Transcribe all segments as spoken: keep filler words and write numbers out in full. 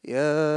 يا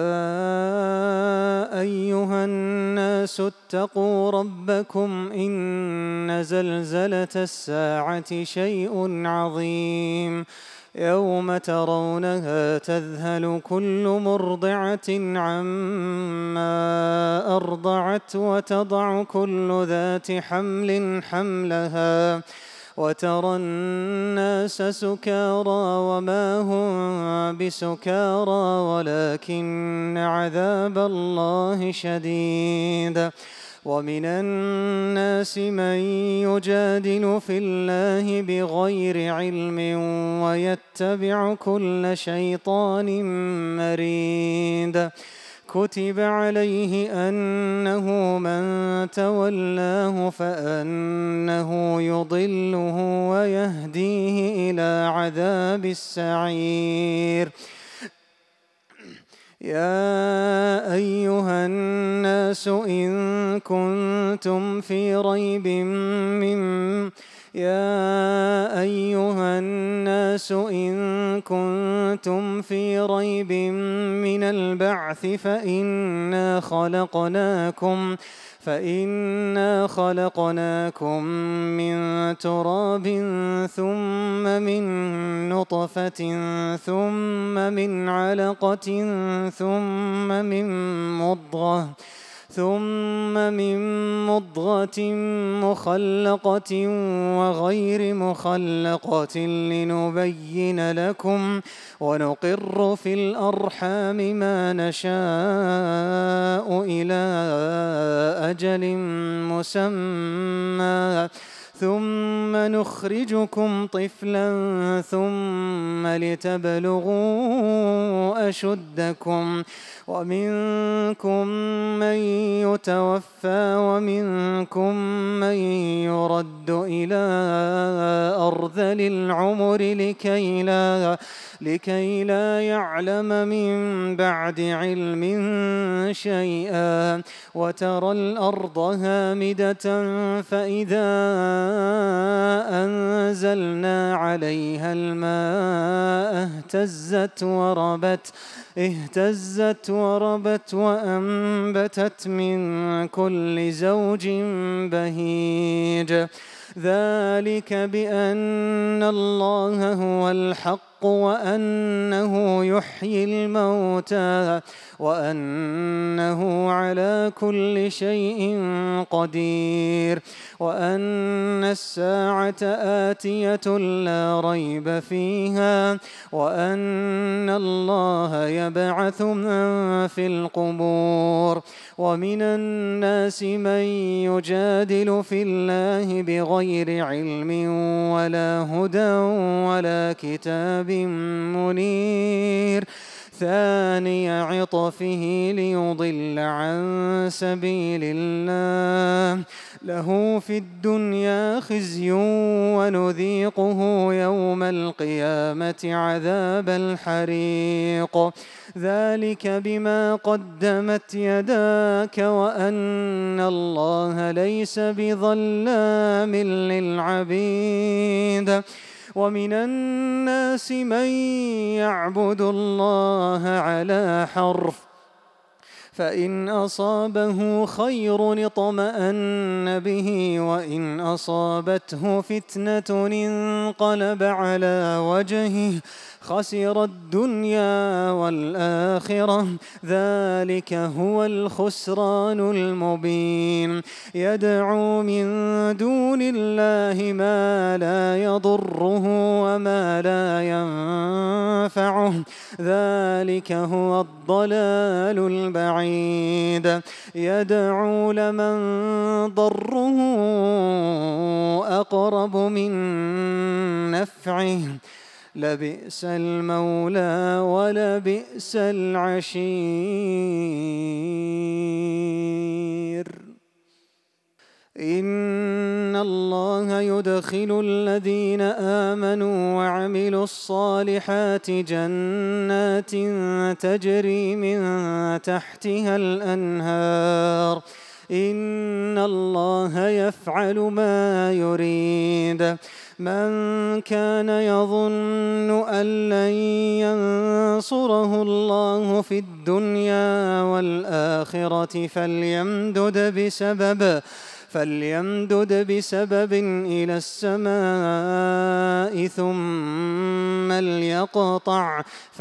أيها الناس اتقوا ربكم إن زلزلة الساعة شيء عظيم يوم ترونها تذهل كل مرضعة عما أرضعت وتضع كل ذات حمل حملها وترى الناس سكارى وما هم بسكارى ولكن عذاب الله شديد. ومن الناس من يجادل في الله بغير علم ويتبع كل شيطان مريد. كتب عليه أنه من تولاه فأنه يضله ويهديه إلى عذاب السعير. يا أيها الناس إن كنتم في ريب من يا أيها الناس إن كنتم في ريب من البعث فإنا خلقناكم فإنا خلقناكم من تراب ثم من نطفة ثم من علقة ثم من مضغة ثم من مضغة مخلقة وغير مخلقة لنبين لكم ونقر في الأرحام ما نشاء إلى أجل مسمى ثم نخرجكم طفلا ثم لتبلغوا أشدكم ومنكم من يتوفى ومنكم من يرد إلى أرذل العمر لكي لا لكي لا يعلم من بعد علم شيئا وترى الأرض هامدة فإذا أنزلنا عليها الماء اهتزت وربت اهتزت وربت وأنبتت من كل زوج بهيج. ذلك بأن الله هو الحق وأنه يحيي الموتى وأنه على كل شيء قدير وأن الساعة آتية لا ريب فيها وأن الله يبعث من في القبور. ومن الناس من يجادل في الله بغير علم ولا هدى ولا كتاب منير ثاني عطفه ليضل عن سبيل الله له في الدنيا خزي ونذيقه يوم القيامة عذاب الحريق. ذلك بما قدمت يداك وأن الله ليس بظلام للعبيد. ومن الناس من يعبد الله على حرف فإن أصابه خير اطمأن به وإن أصابته فتنة انقلب على وجهه خسر الدنيا والآخرة ذلك هو الخسران المبين. يدعو من دون الله ما لا يضره وما لا ينفعه ذلك هو الضلال البعيد. يدعو لمن ضره أقرب من نفعه لبئس المولى ولبئس العشير. إن الله يدخل الذين آمنوا وعملوا الصالحات جنات تجري من تحتها الأنهار إن الله يفعل ما يريد. من كان يظن أن لن ينصره الله في الدنيا والآخرة فليمدد بسبب فليمدد بسبب إلى السماء ثم ليقطع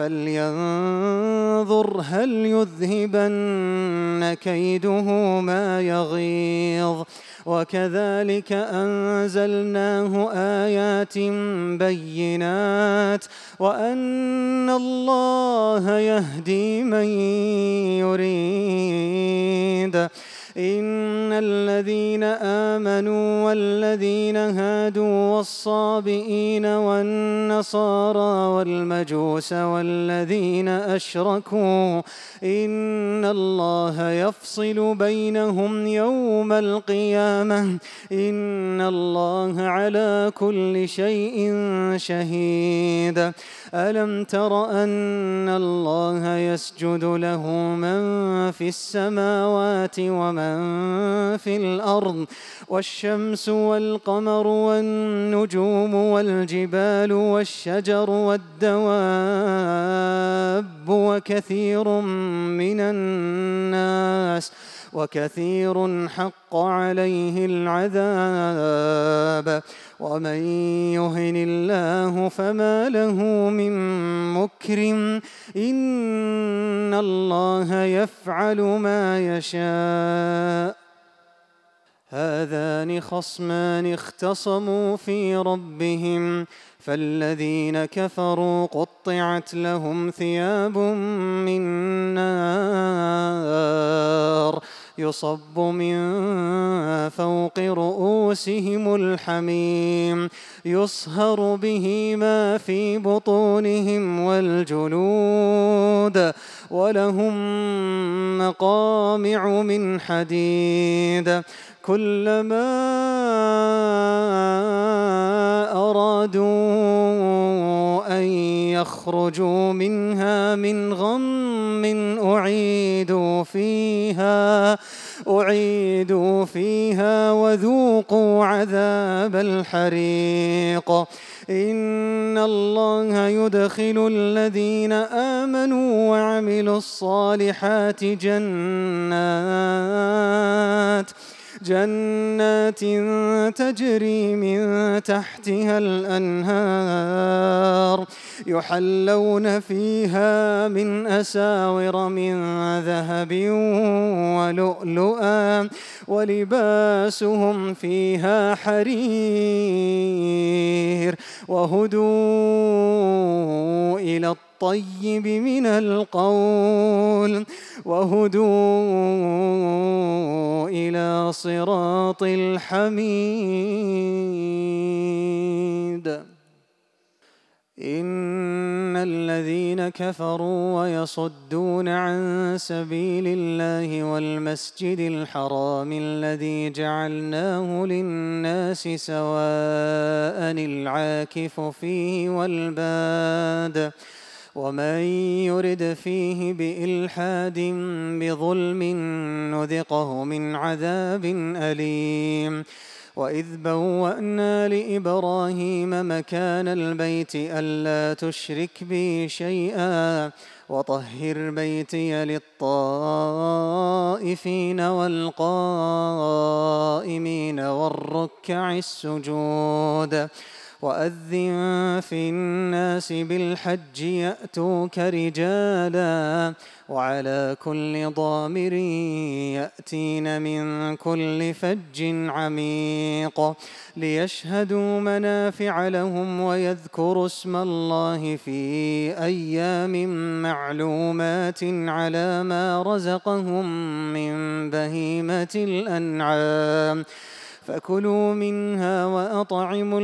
فلينظر هل يذهبن كيده ما يغيظ. وكذلك أنزلناه آيات بينات وأن الله يهدي من يريد. إن الذين آمنوا والذين هادوا والصابئين والنصارى والمجوس والذين أشركوا إن الله يفصل بينهم يوم القيامة إن الله على كل شيء شهيد. ألم تر أن الله يسجد له من في السماوات ومن في الأرض والشمس والقمر والنجوم والجبال والشجر والدواب وكثير من الناس وكثير حق عليه العذاب ومن يهن الله فما له من مكرم إن الله يفعل ما يشاء. هذان خصمان اختصموا في ربهم فالذين كفروا قطعت لهم ثياب من نار يصب من فوق رؤوسهم الحميم يصهر به ما في بطونهم والجلود ولهم مقامع من حديد كلما أرادوا أن يخرجوا منها من غم أعيدوا فيها أعيدوا فيها وذوقوا عذاب الحريق. إن الله يدخل الذين آمنوا وعملوا الصالحات جنات جنات تجري من تحتها الأنهار يحلون فيها من أساور من ذهب ولؤلؤا ولباسهم فيها حرير وهدوا إلى الطيب من القول وهدوا إلى صراط الحميد. إن الذين كفروا ويصدون عن سبيل الله والمسجد الحرام الذي جعلناه للناس سواء العاكف فيه والباد ومن يرد فيه بإلحاد بظلم نذقه من عذاب أليم. وإذ بوأنا لإبراهيم مكان البيت ألا تشرك بي شيئا وطهر بيتي للطائفين والقائمين والركع السجود وأذن في الناس بالحج يأتوك رجالا وعلى كل ضامر يأتين من كل فج عميق ليشهدوا منافع لهم ويذكروا اسم الله في أيام معلومات على ما رزقهم من بهيمة الأنعام فكلوا منها وأطعموا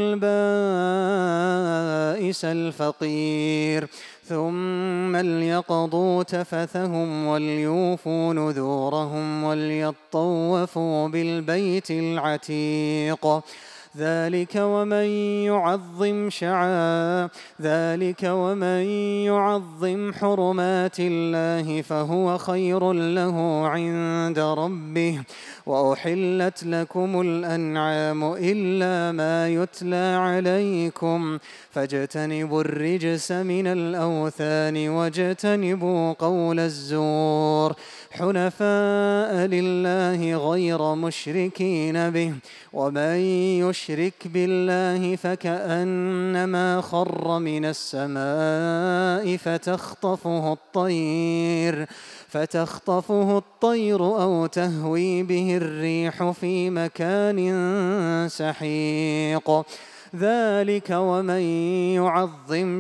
البائس الفقير ثم ليقضوا تفثهم وليوفوا نذورهم وليطوفوا بالبيت العتيق ذلك ومن يعظم شعائر ذلك ومن يعظم حرمات الله فهو خير له عند ربه. وأحلت لكم الأنعام إلا ما يتلى عليكم فاجتنبوا الرجس من الأوثان واجتنبوا قول الزور حنفاء لله غير مشركين به. ومن يشرك بالله فكأنما خر من السماء فتخطفه الطير فتخطفه الطير أو تهوي به الريح في مكان سحيق. ذلك ومن يعظم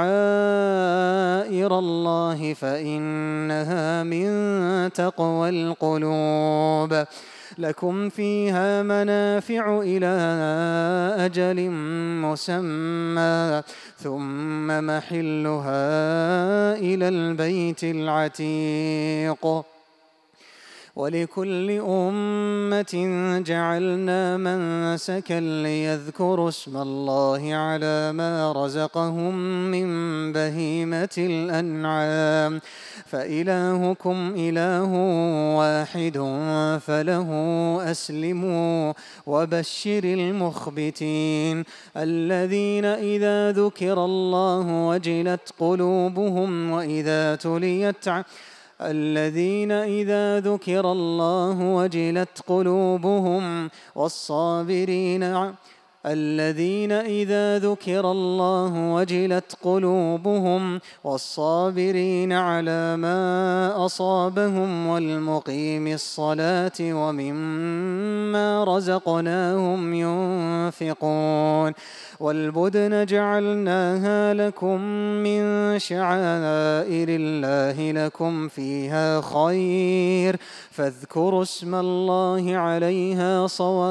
شعائر الله فإنها من تقوى القلوب. لكم فيها منافع إلى أجل مسمى ثم محلها إلى البيت العتيق. ولكل أمة جعلنا منسكا ليذكروا اسم الله على ما رزقهم من بهيمة الأنعام فإلهكم إله واحد فله أسلموا وبشر المخبتين الذين إذا ذكر الله وجلت قلوبهم وإذا تليت الذين إذا ذكر الله وجلت قلوبهم والصابرين الذين إذا ذكر الله وجلت قلوبهم والصابرين على ما أصابهم والمقيم الصلاة ومما رزقناهم ينفقون. والبدن جعلناها لكم من شعائر الله لكم فيها خير فاذكروا اسم الله عليها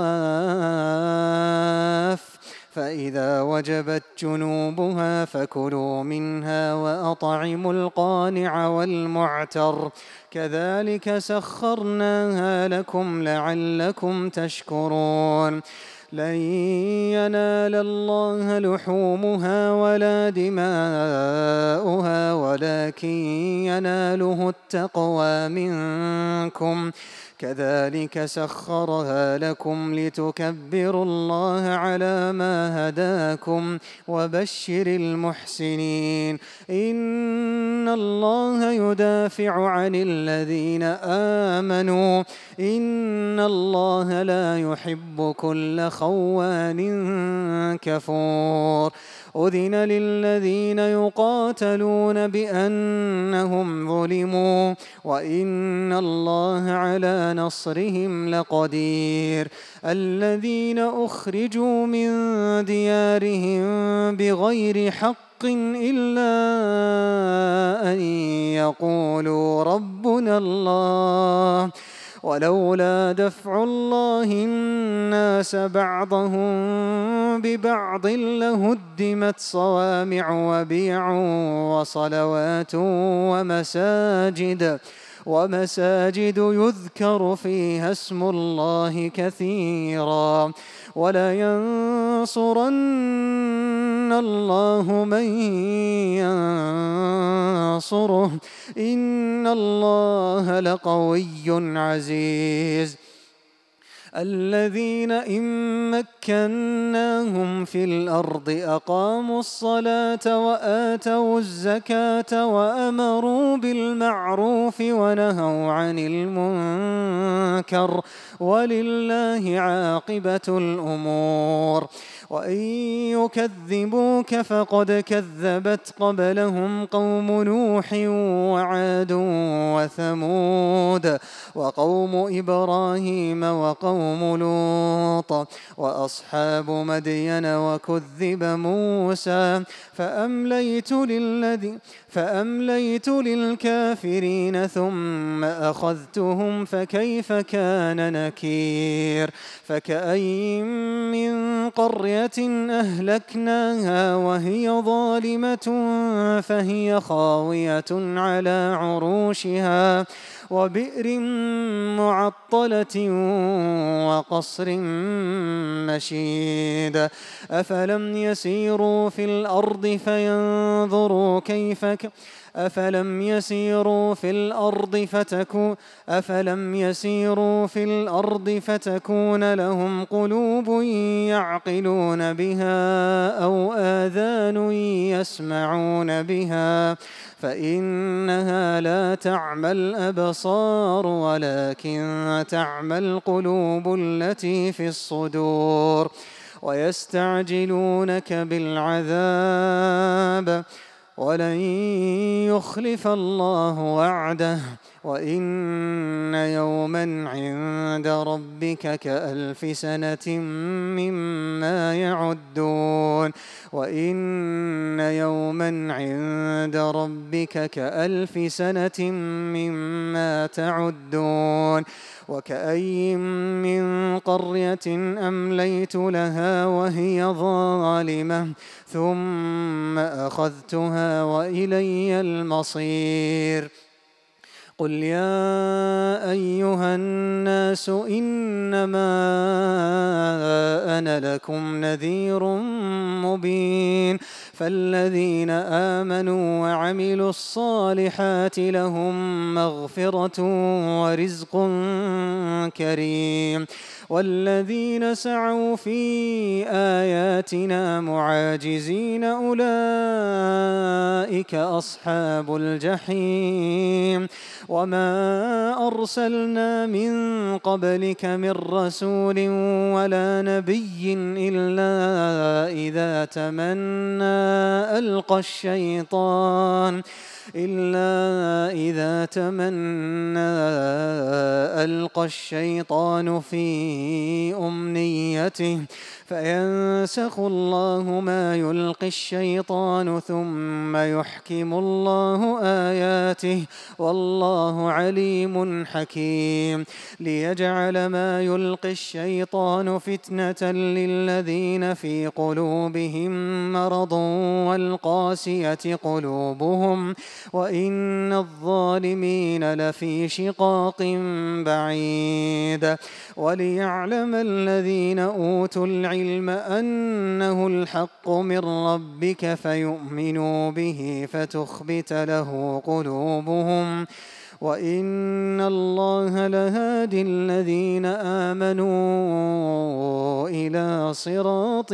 صواف فإذا وجبت جنوبها فكلوا منها وأطعموا القانع والمعتر كذلك سخرناها لكم لعلكم تشكرون. لن ينال الله لحومها ولا دماؤها ولكن يناله التقوى منكم كذلك سخرها لكم لتكبروا الله على ما هداكم وبشر المحسنين. إن الله يدافع عن الذين آمنوا إن الله لا يحب كل خوان كفور. أذن للذين يقاتلون بأنهم ظلموا وإن الله على نصرهم لقدير. الذين أخرجوا من ديارهم بغير حق إلا أن يقولوا ربنا الله ولولا دفع الله الناس بعضهم ببعض لهدمت صوامع وبيع وصلوات ومساجد ومساجد يذكر فيها اسم الله كثيرا ولينصرن الله من ينصره إن الله لقوي عزيز. الذين إن مكناهم في الأرض أقاموا الصلاة وآتوا الزكاة وأمروا بالمعروف ونهوا عن المنكر ولله عاقبة الأمور. وإن يكذبوك فقد كذبت قبلهم قوم نوح وعاد وثمود وقوم إبراهيم وقوم لوط وأصحاب مدين وكذب موسى فأمليت للذين فأمليت للكافرين ثم أخذتهم فكيف كان نكير. فكأين من قرية قرية أهلكناها وهي ظالمة فهي خاوية على عروشها وبئر معطلة وقصر مشيد أفلم يسيروا في الأرض فينظروا كيف ك أفلم يسيروا في الأرض فتكون أفلم يسيروا في الأرض فتكون لهم قلوب يعقلون بها أو آذان يسمعون بها فإنها لا تعمى الأبصار ولكن تعمى القلوب التي في الصدور ويستعجلونك بالعذاب ولن يخلف الله وعده وإن يوما عند ربك كألف سنة مما يعدون وإن يوما عند ربك كألف سنة مما تعدون وكأي من قرية أمليت لها وهي ظالمة ثم أخذتها وإلي المصير قل يا أيها الناس إنما أنا لكم نذير مبين فالذين آمنوا وعملوا الصالحات لهم مغفرة ورزق كريم والذين سعوا في آياتنا معاجزين أولئك أصحاب الجحيم وما أرسلنا من قبلك من رسول ولا نبي إلا إذا تمنى ألقى الشيطان إلا إذا تمنى ألقى الشيطان في أمنيته فينسخ الله ما يلقي الشيطان ثم يحكم الله آياته والله عليم حكيم ليجعل ما يلقي الشيطان فتنة للذين في قلوبهم مرض والقاسية قلوبهم وإن الظالمين لفي شقاق بعيد وليعلم الذين أوتوا العلم أنه الحق من ربك فيؤمنوا به فتخبت له قلوبهم وإن الله لهادي الذين آمنوا إلى صراط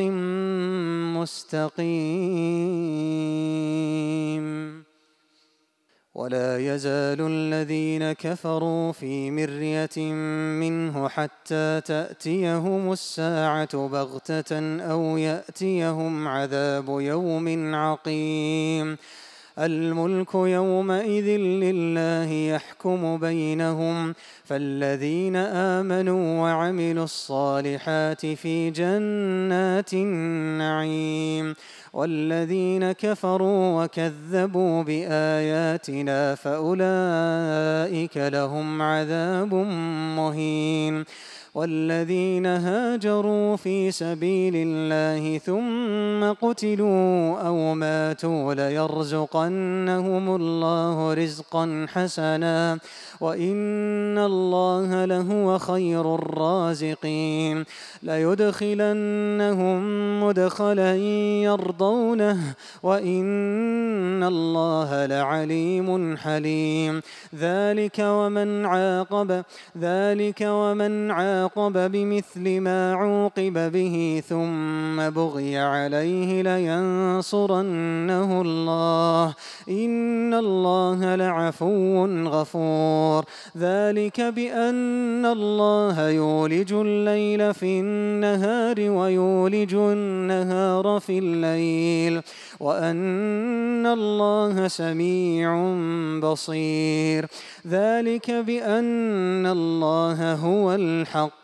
مستقيم ولا يزال الذين كفروا في مرية منه حتى تأتيهم الساعة بغتة أو يأتيهم عذاب يوم عقيم الملك يومئذ لله يحكم بينهم فالذين آمنوا وعملوا الصالحات في جنات النعيم والذين كفروا وكذبوا بآياتنا فأولئك لهم عذاب مهين والذين هاجروا في سبيل الله ثم قتلوا أو ماتوا ليرزقنهم الله رزقا حسنا وإن الله لهو خير الرازقين ليدخلنهم مدخلا يرضونه وإن الله لعليم حليم ذلك ومن عاقب ذلك ومن عاقب بمثل ما عوقب به ثم بغي عليه لينصرنه الله إن الله لعفو غفور ذلك بأن الله يولج الليل في النهار ويولج النهار في الليل وأن الله سميع بصير ذلك بأن الله هو الحق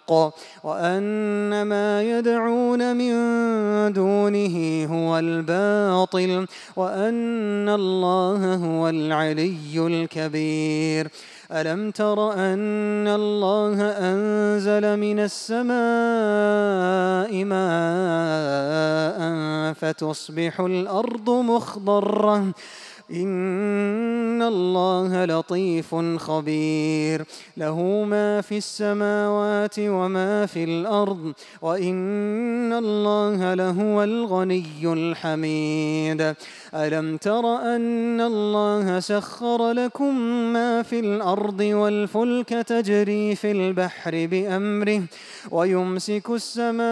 الحق وأن ما يدعون من دونه هو الباطل وأن الله هو العلي الكبير. ألم تر أن الله أنزل من السماء ماء فتصبح الأرض مخضرة إن الله لطيف خبير له ما في السماوات وما في الأرض وإن الله لهو الغني الحميد. ألم تر أن الله سخر لكم ما في الأرض والفلك تجري في البحر بأمره ويمسك السماء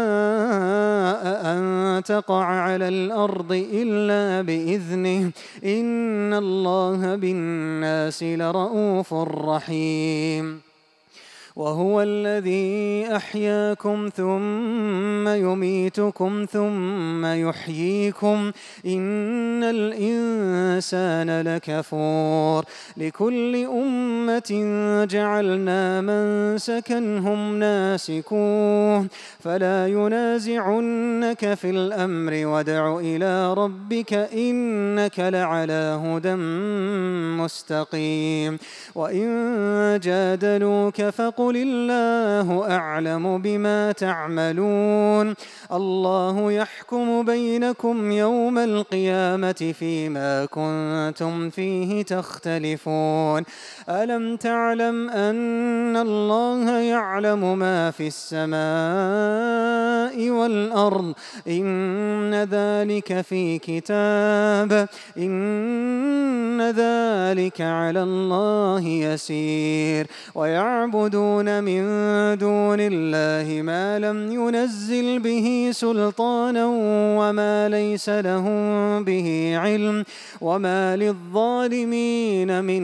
أن تقع على الأرض إلا بإذنه إن الله بالناس لرءوف رحيم. وهو الذي أحياكم ثم يميتكم ثم يحييكم إن الإنسان لكفور. لكل أمة جعلنا منسكا هم ناسكوه فلا ينازعنك في الأمر وادع إلى ربك إنك لعلى هدى مستقيم. وإن جادلوك فقل قل الله أعلم بما تعملون الله يحكم بينكم يوم القيامة فيما كنتم فيه تختلفون. ألم تعلم أن الله يعلم ما في السماء والأرض إن ذلك في كتاب إن ذلك على الله يسير. ويعبدون من دون الله ما لم ينزل به سلطانا وما ليس لهم به علم وما للظالمين من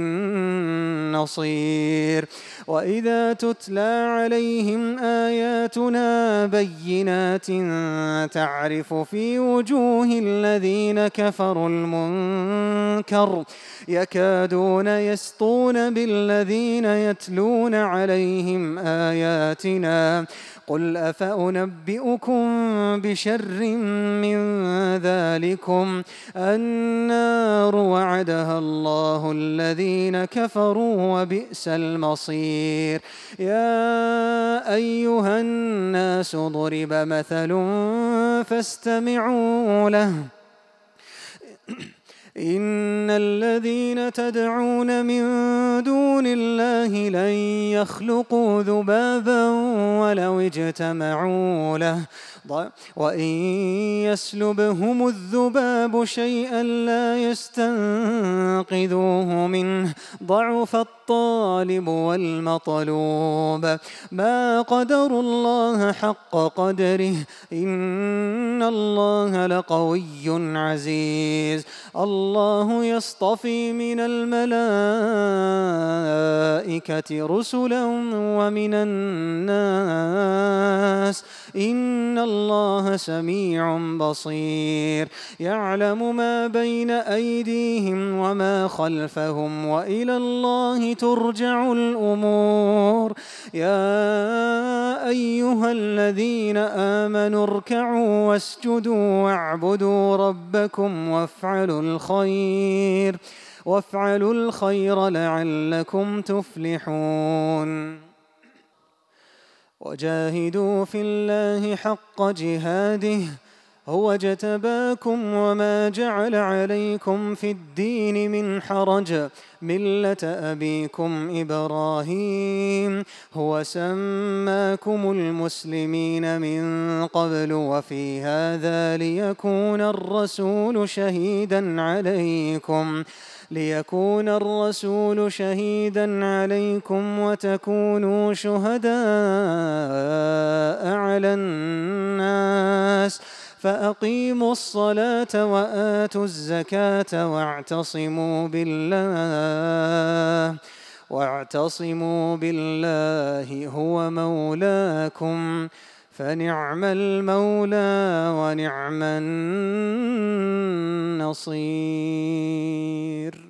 نصير. وإذا تتلى عليهم آياتنا بينات تعرف في وجوه الذين كفروا المنكر يكادون يسطون بالذين يتلون عليهم آياتنا قل أفأنبئكم بشر من ذلكم النار وعدها الله الذين كفروا وبئس المصير. يا أيها الناس ضرب مثل فاستمعوا له إن الذين تدعون من دون الله لن يخلقوا ذبابا ولو اجتمعوا له وإن يسلبهم الذباب شيئا لا يستنقذوه منه ضعف الطالب والمطلوب ما قدروا الله حق قدره إن الله لقوي عزيز. الله يصطفي من الملائكة رسلا ومن الناس إن الله سميع بصير يعلم ما بين أيديهم وما خلفهم وإلى الله ترجع الأمور. يا أيها الذين آمنوا اركعوا واسجدوا واعبدوا ربكم وافعلوا الخير وافعلوا الخير لعلكم تفلحون. وجاهدوا في الله حق جهاده هو اجتباكم وما جعل عليكم في الدين من حرج ملة أبيكم إبراهيم هو سماكم المسلمين من قبل وفي هذا ليكون الرسول شهيدا عليكم ليكون الرسول شهيدا عليكم وتكونوا شهداء على الناس فأقيموا الصلاة وآتوا الزكاة واعتصموا بالله واعتصموا بالله هو مولاكم فنعم المولى ونعم النصير.